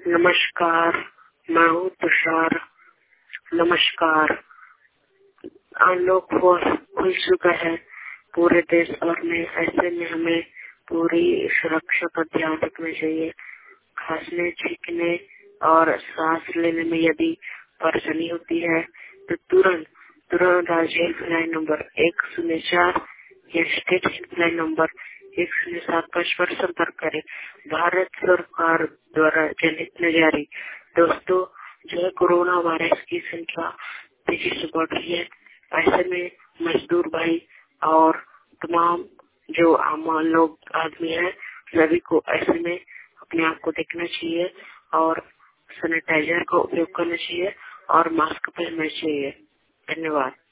नमस्कार, मैं हूँ तुषार। नमस्कार। अनलॉक 4 खुल चुका है पूरे देश भर में। ऐसे में हमें पूरी सुरक्षा का ध्यान रखना चाहिए। खांसने, छींकने और सांस लेने में यदि परेशानी होती है तो तुरंत राज्य हेल्पलाइन नंबर 104 या स्टेट हेल्पलाइन नंबर 1075 पर संपर्क करें। भारत सरकार द्वारा जनहित में जारी। दोस्तों, जो है कोरोना वायरस की संख्या तेजी से बढ़ रही है। ऐसे में मजदूर भाई और तमाम जो आम लोग आदमी है, सभी को ऐसे में अपने आप को देखना चाहिए और सैनिटाइजर का उपयोग करना चाहिए और मास्क पहनना चाहिए। धन्यवाद।